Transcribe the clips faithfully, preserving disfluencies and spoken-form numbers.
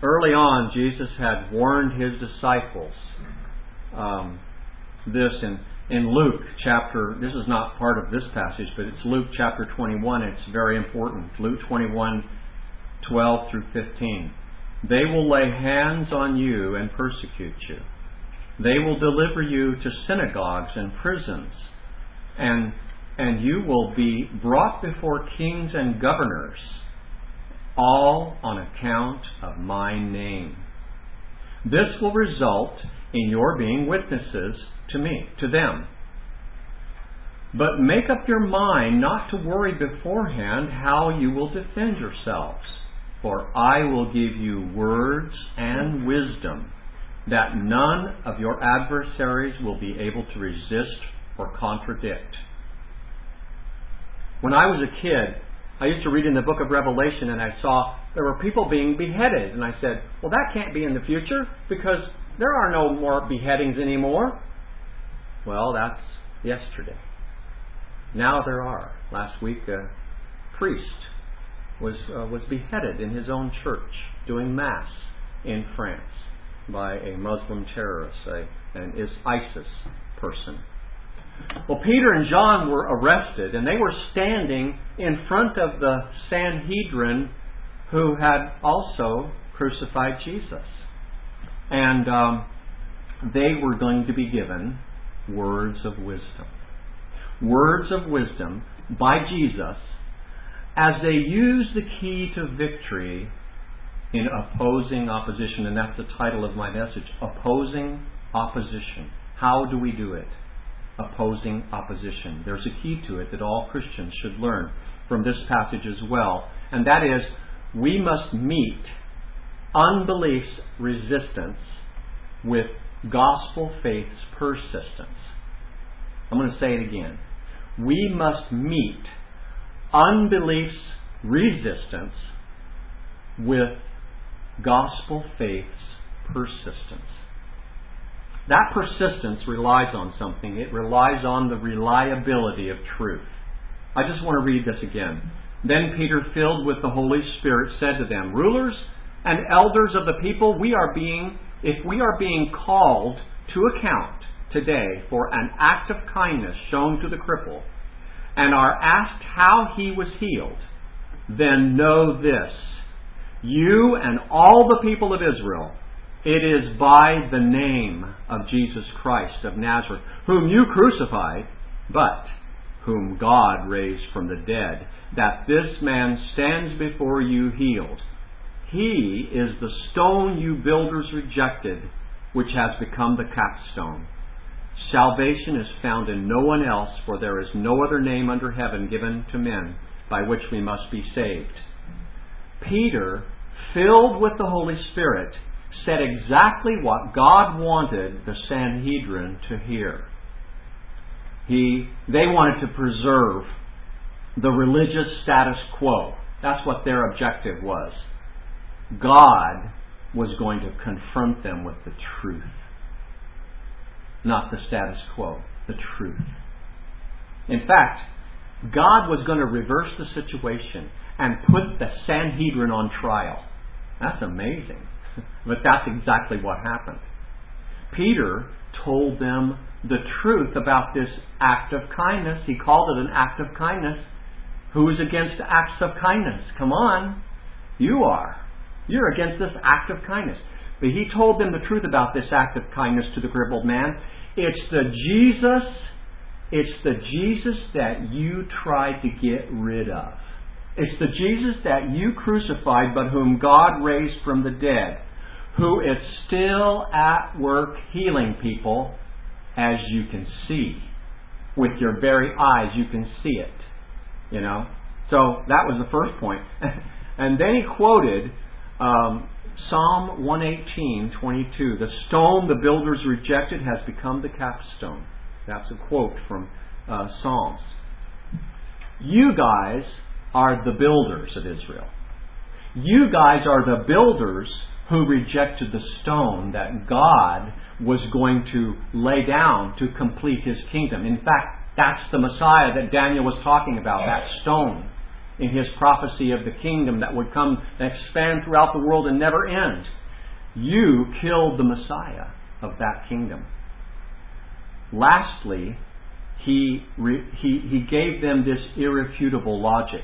early on, Jesus had warned His disciples um, this in, in Luke chapter, this is not part of this passage, but it's Luke chapter twenty-one. It's very important. Luke twenty-one, twelve through fifteen. They will lay hands on you and persecute you. They will deliver you to synagogues and prisons, and and you will be brought before kings and governors, all on account of my name. This will result in your being witnesses to me, to them. But make up your mind not to worry beforehand how you will defend yourselves, for I will give you words and wisdom that none of your adversaries will be able to resist or contradict. When I was a kid, I used to read in the book of Revelation, and I saw there were people being beheaded. And I said, well, that can't be in the future because there are no more beheadings anymore. Well, that's yesterday. Now there are. Last week, a priest was uh, was beheaded in his own church doing Mass in France by a Muslim terrorist, a, an ISIS person. Well, Peter and John were arrested, and they were standing in front of the Sanhedrin who had also crucified Jesus. And um, they were going to be given words of wisdom. Words of wisdom by Jesus as they use the key to victory in opposing opposition. And that's the title of my message, Opposing Opposition. How do we do it? Opposing opposition. There's a key to it that all Christians should learn from this passage as well. And that is, we must meet unbelief's resistance with gospel faith's persistence. I'm going to say it again. We must meet unbelief's resistance with gospel faith's persistence. That persistence relies on something. It relies on the reliability of truth. I just want to read this again. Then Peter, filled with the Holy Spirit, said to them, rulers and elders of the people, we are being, if we are being called to account today for an act of kindness shown to the cripple, and are asked how he was healed, then know this, you and all the people of Israel, it is by the name of Jesus Christ of Nazareth, whom you crucified, but whom God raised from the dead, that this man stands before you healed. He is the stone you builders rejected, which has become the capstone. Salvation is found in no one else, for there is no other name under heaven given to men by which we must be saved. Peter, filled with the Holy Spirit, said exactly what God wanted the Sanhedrin to hear. He, they wanted to preserve the religious status quo. That's what their objective was. God was going to confront them with the truth. Not the status quo, the truth. In fact, God was going to reverse the situation and put the Sanhedrin on trial. That's amazing. But that's exactly what happened. Peter told them the truth about this act of kindness. He called it an act of kindness. Who is against acts of kindness? Come on. You are. You're against this act of kindness. But he told them the truth about this act of kindness to the crippled man. It's the Jesus, it's the Jesus that you tried to get rid of. It's the Jesus that you crucified, but whom God raised from the dead, who is still at work healing people, as you can see. With your very eyes, you can see it. You know? So that was the first point. And then he quoted um, Psalm one eighteen, twenty-two. The stone the builders rejected has become the capstone. That's a quote from uh, Psalms. You guys are the builders of Israel. You guys are the builders who rejected the stone that God was going to lay down to complete His kingdom. In fact, that's the Messiah that Daniel was talking about, that stone in His prophecy of the kingdom that would come and expand throughout the world and never end. You killed the Messiah of that kingdom. Lastly, he, re, he, he gave them this irrefutable logic.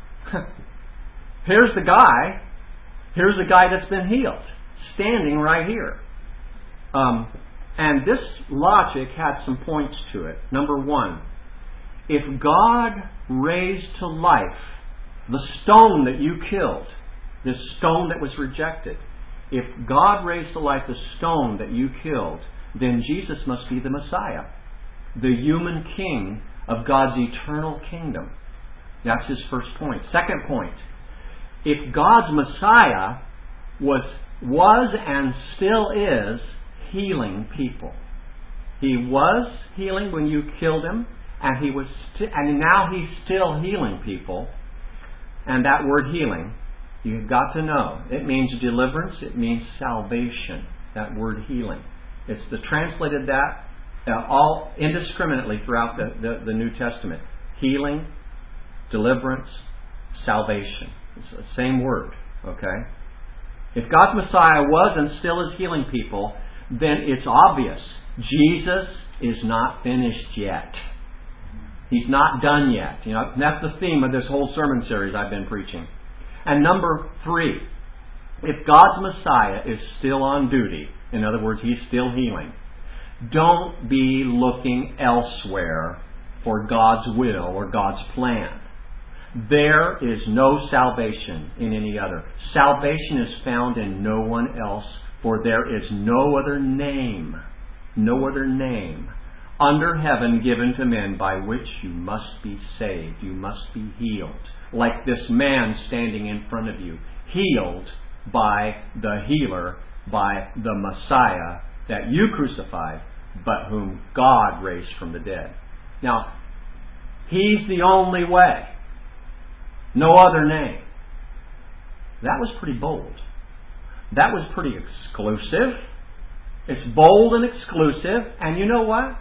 Here's the guy, here's the guy that's been healed, standing right here. Um, and this logic had some points to it. Number one, if God raised to life the stone that you killed, this stone that was rejected, if God raised to life the stone that you killed, then Jesus must be the Messiah, the human king of God's eternal kingdom. That's his first point. Second point, if God's Messiah was, was and still is healing people. He was healing when you killed him, and he was, st- and now he's still healing people. And that word healing, you've got to know, it means deliverance, it means salvation. That word healing, it's the translated that uh, all indiscriminately throughout the, the, the New Testament. Healing, deliverance, salvation. It's the same word. Okay. If God's Messiah was and still is healing people, then it's obvious Jesus is not finished yet. He's not done yet. You know, that's the theme of this whole sermon series I've been preaching. And number three, if God's Messiah is still on duty, in other words, He's still healing, don't be looking elsewhere for God's will or God's plan. There is no salvation in any other. Salvation is found in no one else, for there is no other name, no other name under heaven given to men by which you must be saved. You must be healed. Like this man standing in front of you, healed by the healer, by the Messiah that you crucified, but whom God raised from the dead. Now, He's the only way. No other name. That was pretty bold. That was pretty exclusive. It's bold and exclusive. And you know what?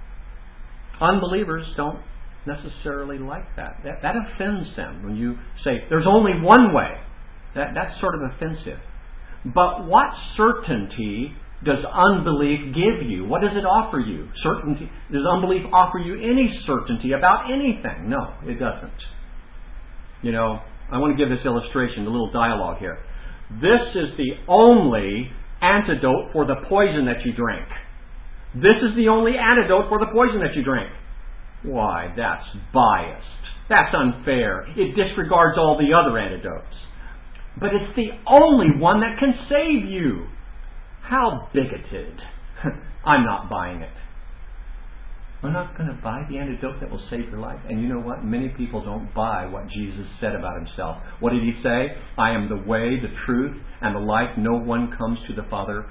Unbelievers don't necessarily like that. That, that offends them when you say, there's only one way. That, that's sort of offensive. But what certainty does unbelief give you? What does it offer you? Certainty. Does unbelief offer you any certainty about anything? No, it doesn't. You know, I want to give this illustration, a little dialogue here. This is the only antidote for the poison that you drink. This is the only antidote for the poison that you drink. Why, that's biased. That's unfair. It disregards all the other antidotes. But it's the only one that can save you. How bigoted. I'm not buying it. I'm not going to buy the antidote that will save your life. And you know what? Many people don't buy what Jesus said about Himself. What did He say? I am the way, the truth, and the life. No one comes to the Father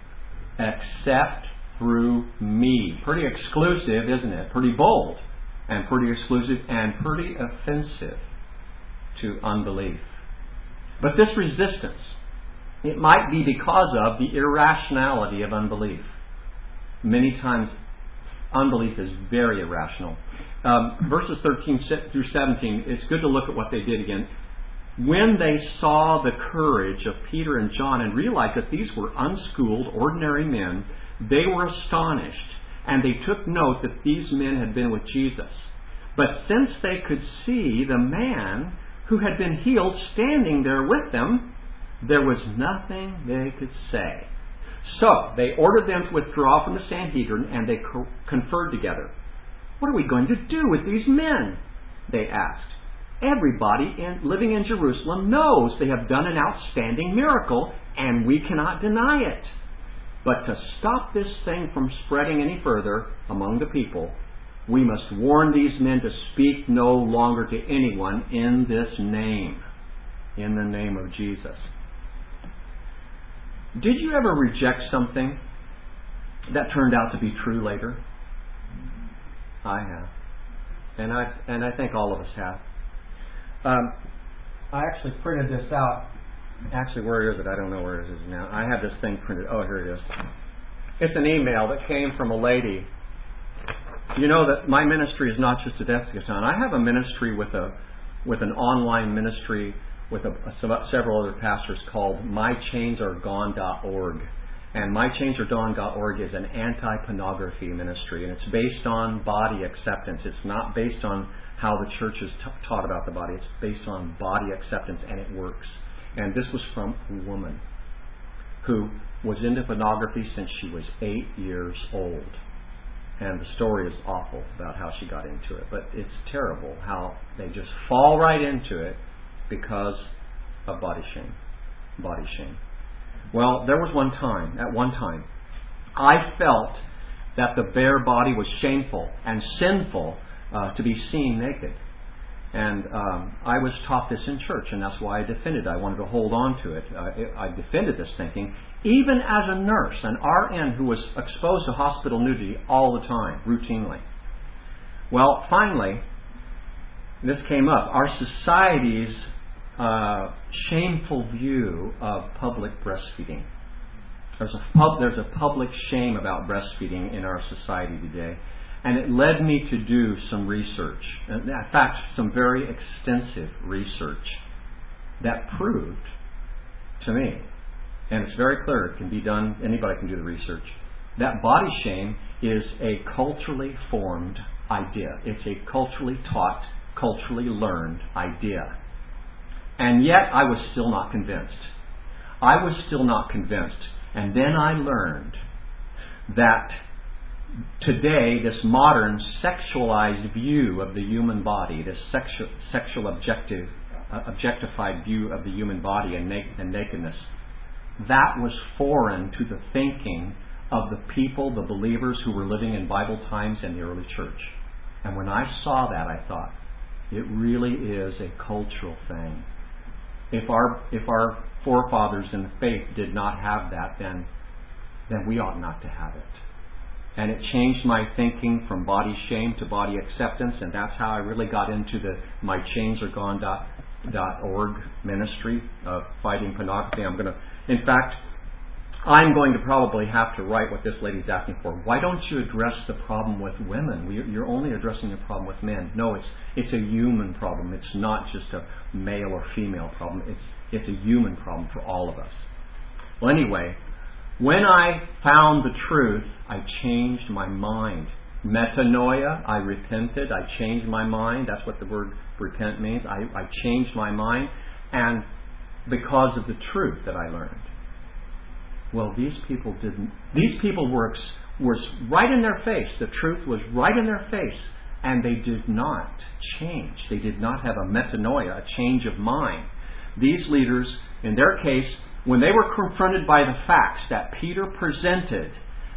except through me. Pretty exclusive, isn't it? Pretty bold. And pretty exclusive and pretty offensive to unbelief. But this resistance, it might be because of the irrationality of unbelief. Many times unbelief is very irrational. Um, verses thirteen through seventeen, it's good to look at what they did again. When they saw the courage of Peter and John and realized that these were unschooled, ordinary men, they were astonished, and they took note that these men had been with Jesus. But since they could see the man who had been healed standing there with them, there was nothing they could say. So they ordered them to withdraw from the Sanhedrin, and they co- conferred together. What are we going to do with these men? They asked. Everybody in, living in Jerusalem knows they have done an outstanding miracle, and we cannot deny it. But to stop this thing from spreading any further among the people, we must warn these men to speak no longer to anyone in this name, in the name of Jesus. Did you ever reject something that turned out to be true later? I have. And I and I think all of us have. Um, I actually printed this out. Actually, where is it? I don't know where it is now. I have this thing printed. Oh, here it is. It's an email that came from a lady. You know that my ministry is not just at Eschaton. I have a ministry with a with an online ministry with a, a, some, several other pastors called my chains are gone dot org. And my chains are gone dot org is an anti-pornography ministry, and it's based on body acceptance. It's not based on how the church is t- taught about the body. It's based on body acceptance, and it works. And this was from a woman who was into pornography since she was eight years old. And the story is awful about how she got into it. But it's terrible how they just fall right into it because of body shame. Body shame. Well, there was one time, at one time, I felt that the bare body was shameful and sinful uh, to be seen naked. And um, I was taught this in church, and that's why I defended it. I wanted to hold on to it. Uh, it. I defended this thinking, even as a nurse, an R N who was exposed to hospital nudity all the time, routinely. Well, finally, this came up. Our society's uh, shameful view of public breastfeeding. There's a, pub, there's a public shame about breastfeeding in our society today. And it led me to do some research. In fact, some very extensive research that proved to me, and it's very clear, it can be done, anybody can do the research, that body shame is a culturally formed idea. It's a culturally taught, culturally learned idea. And yet I was still not convinced. I was still not convinced. And then I learned that today, this modern sexualized view of the human body, this sexual, sexual objective, uh, objectified view of the human body and, na- and nakedness, that was foreign to the thinking of the people, the believers who were living in Bible times and the early church. And when I saw that, I thought, it really is a cultural thing. If our if our forefathers in the faith did not have that, then then we ought not to have it. And it changed my thinking from body shame to body acceptance, and that's how I really got into the my chains are gone dot org ministry of fighting pornography. I'm going to, in fact, I'm going to probably have to write what this lady's asking for. Why don't you address the problem with women? You're only addressing the problem with men. No, it's it's a human problem. It's not just a male or female problem. It's it's a human problem for all of us. Well, anyway, when I found the truth, I changed my mind. Metanoia, I repented. I changed my mind. That's what the word repent means. I, I changed my mind, and because of the truth that I learned. Well, these people didn't. These people were were right in their face. The truth was right in their face, and they did not change. They did not have a metanoia, a change of mind. These leaders, in their case, when they were confronted by the facts that Peter presented,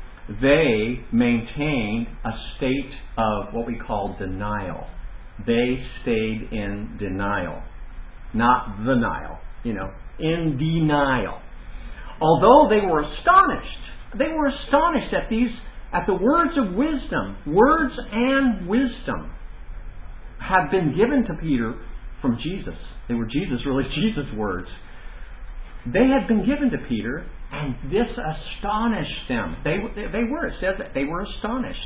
they maintained a state of what we call denial. They stayed in denial, not the Nile, you know, in denial. Although they were astonished, they were astonished at these, at the words of wisdom. Words and wisdom had been given to Peter from Jesus. They were Jesus, really Jesus' words. They had been given to Peter, and this astonished them. They, they, they were, it says that they were astonished.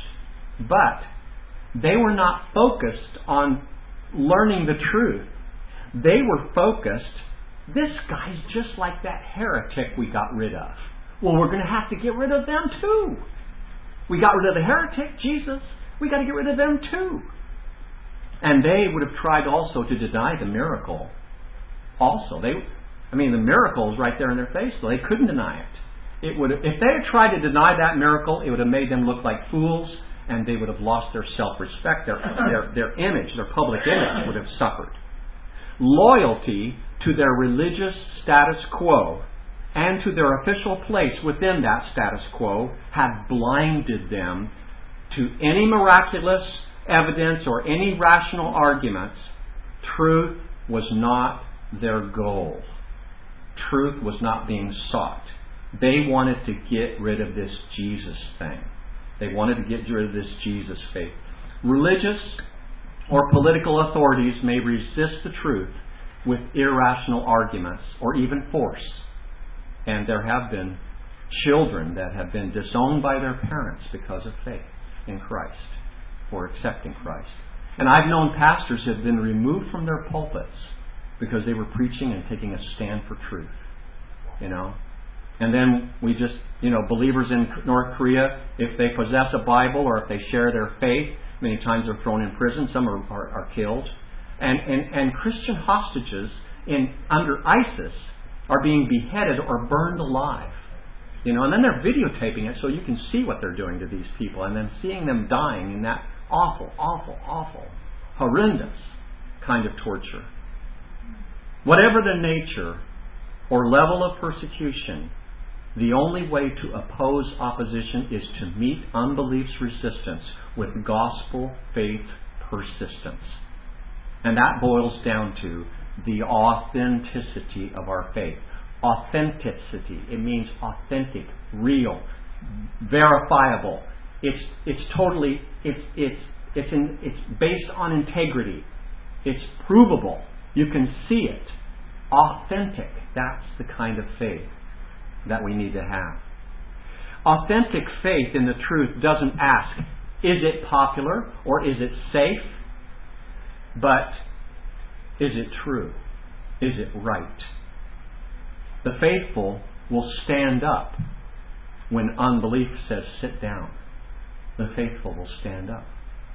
But they were not focused on learning the truth. They were focused, this guy's just like that heretic we got rid of. Well, we're going to have to get rid of them too. We got rid of the heretic, Jesus. We got to get rid of them too. And they would have tried also to deny the miracle. Also, they, I mean, the miracle is right there in their face, so they couldn't deny it. It would have, if they had tried to deny that miracle, it would have made them look like fools, and they would have lost their self-respect. Their, their, their image, their public image would have suffered. Loyalty to their religious status quo and to their official place within that status quo had blinded them to any miraculous evidence or any rational arguments. Truth was not their goal. Truth was not being sought. They wanted to get rid of this Jesus thing. They wanted to get rid of this Jesus faith. Religious or political authorities may resist the truth with irrational arguments or even force. And there have been children that have been disowned by their parents because of faith in Christ, for accepting Christ. And I've known pastors who have been removed from their pulpits because they were preaching and taking a stand for truth. You know? And then we just, you know, believers in North Korea, if they possess a Bible or if they share their faith, many times they're thrown in prison. Some are, are, are killed. And, and, and Christian hostages in under ISIS are being beheaded or burned alive. You know, and then they're videotaping it so you can see what they're doing to these people, and then seeing them dying in that awful, awful, awful, horrendous kind of torture. Whatever the nature or level of persecution, the only way to oppose opposition is to meet unbelief's resistance with gospel faith persistence. And that boils down to the authenticity of our faith. Authenticity. It means authentic, real, verifiable. It's it's totally it's it's it's in, it's based on integrity. It's provable. You can see it. Authentic. That's the kind of faith that we need to have. Authentic faith in the truth doesn't ask, is it popular or is it safe? But is it true? Is it right? The faithful will stand up when unbelief says sit down. The faithful will stand up.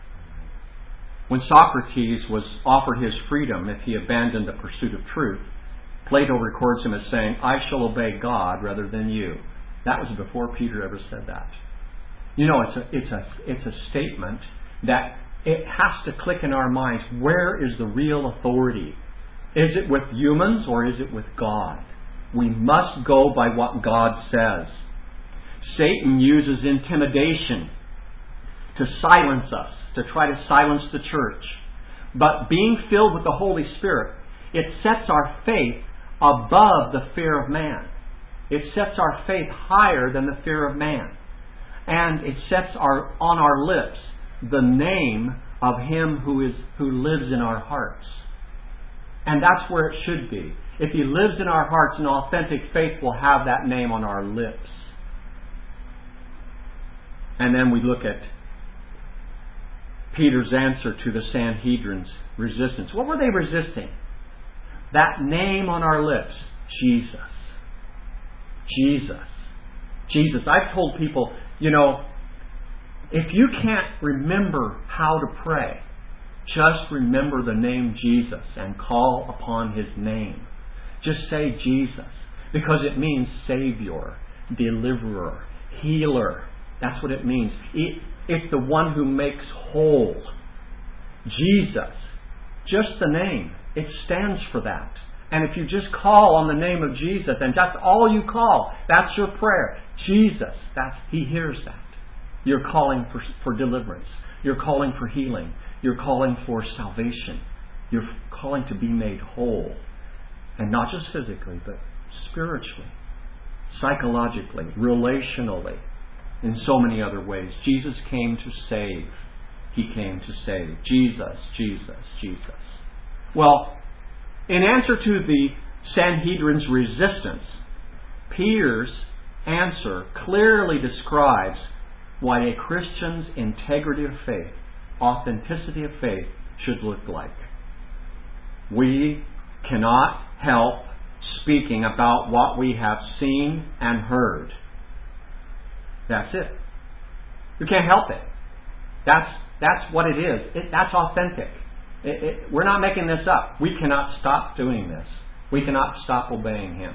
When Socrates was offered his freedom if he abandoned the pursuit of truth, Plato records him as saying, I shall obey God rather than you. That was before Peter ever said that. You know, it's a, it's a, it's a statement that it has to click in our minds. Where is the real authority? Is it with humans or is it with God? We must go by what God says. Satan uses intimidation to silence us, to try to silence the church. But being filled with the Holy Spirit, it sets our faith above the fear of man. It sets our faith higher than the fear of man. And it sets our on our lips the name of Him who is who lives in our hearts. And that's where it should be. If He lives in our hearts, an authentic faith will have that name on our lips. And then we look at Peter's answer to the Sanhedrin's resistance. What were they resisting? That name on our lips, Jesus. Jesus. Jesus. I've told people, you know, if you can't remember how to pray, just remember the name Jesus and call upon His name. Just say Jesus, because it means Savior, Deliverer, Healer. That's what it means. It's the one who makes whole. Jesus. Just the name. It stands for that. And if you just call on the name of Jesus, and that's all you call, that's your prayer. Jesus. That's He hears that. You're calling for, for deliverance. You're calling for healing. You're calling for salvation. You're calling to be made whole. And not just physically, but spiritually, psychologically, relationally, in so many other ways. Jesus came to save. He came to save. Jesus, Jesus, Jesus. Well, in answer to the Sanhedrin's resistance, Peter's answer clearly describes what a Christian's integrity of faith, authenticity of faith, should look like. We cannot help speaking about what we have seen and heard. That's it. You can't help it. That's that's what it is. It, that's authentic. It, it, we're not making this up. We cannot stop doing this. We cannot stop obeying Him.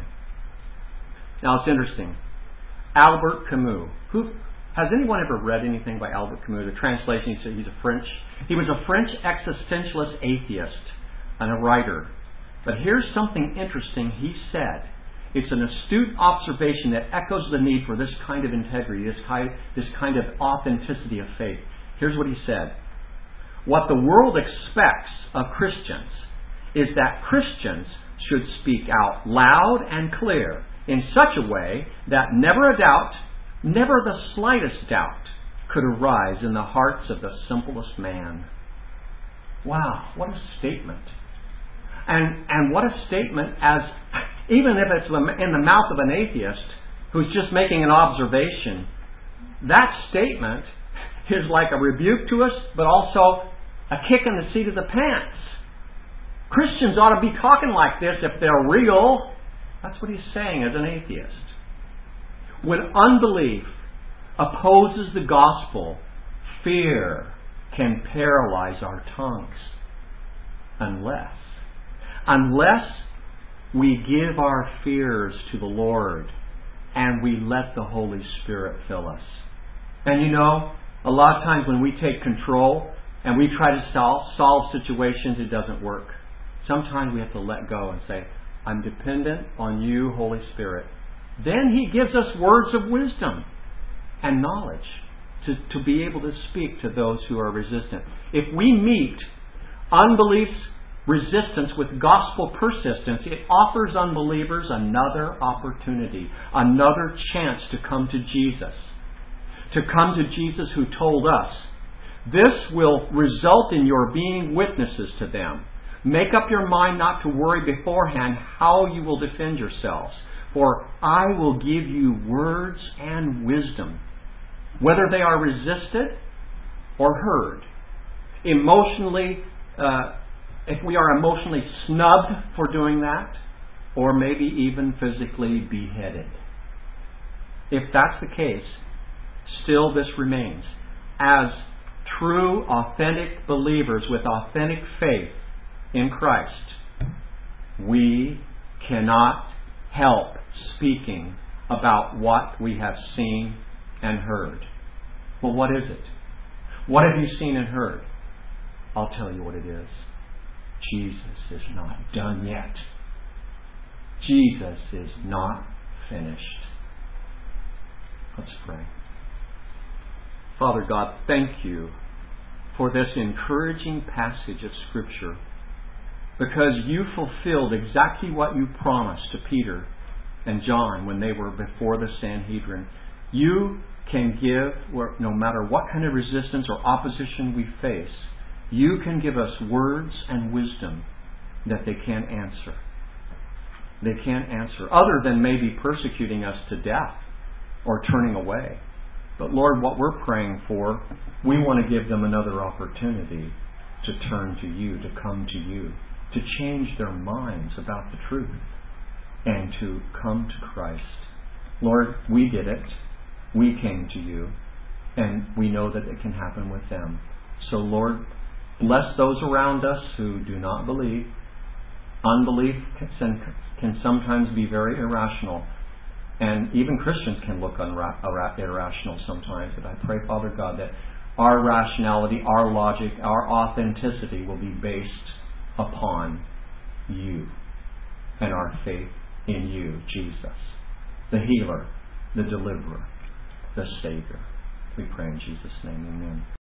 Now it's interesting. Albert Camus. Who has anyone ever read anything by Albert Camus? The translation, he said he's a French. He was a French existentialist atheist and a writer. But here's something interesting he said. It's an astute observation that echoes the need for this kind of integrity, this kind, this kind of authenticity of faith. Here's what he said. What the world expects of Christians is that Christians should speak out loud and clear in such a way that never a doubt, never the slightest doubt, could arise in the hearts of the simplest man. Wow, what a statement. And and what a statement, as even if it's in the mouth of an atheist who's just making an observation, that statement is like a rebuke to us, but also a kick in the seat of the pants. Christians ought to be talking like this if they're real. That's what he's saying as an atheist. When unbelief opposes the gospel, fear can paralyze our tongues. Unless, unless we give our fears to the Lord and we let the Holy Spirit fill us. And you know, a lot of times when we take control and we try to solve, solve situations, it doesn't work. Sometimes we have to let go and say, I'm dependent on you, Holy Spirit. Then He gives us words of wisdom and knowledge to, to be able to speak to those who are resistant. If we meet unbelief's resistance with gospel persistence, it offers unbelievers another opportunity, another chance to come to Jesus. To come to Jesus who told us, this will result in your being witnesses to them. Make up your mind not to worry beforehand how you will defend yourselves. For I will give you words and wisdom, whether they are resisted or heard. Emotionally, uh, if we are emotionally snubbed for doing that, or maybe even physically beheaded. If that's the case, still this remains. As true, authentic believers with authentic faith in Christ, we cannot help speaking about what we have seen and heard. Well, what is it? What have you seen and heard? I'll tell you what it is. Jesus is not done yet. Jesus is not finished. Let's pray. Father God, thank you for this encouraging passage of Scripture, because you fulfilled exactly what you promised to Peter and John when they were before the Sanhedrin. You can give, no matter what kind of resistance or opposition we face, you can give us words and wisdom that they can't answer. They can't answer, other than maybe persecuting us to death or turning away. But Lord, what we're praying for, we want to give them another opportunity to turn to you, to come to you, to change their minds about the truth, and to come to Christ. Lord, we did it. We came to you, and we know that it can happen with them. So Lord, bless those around us who do not believe. Unbelief can, can sometimes be very irrational. And even Christians can look unra- irrational sometimes. But I pray, Father God, that our rationality, our logic, our authenticity will be based upon you and our faith in you, Jesus, the healer, the deliverer, the Savior. We pray in Jesus' name. Amen.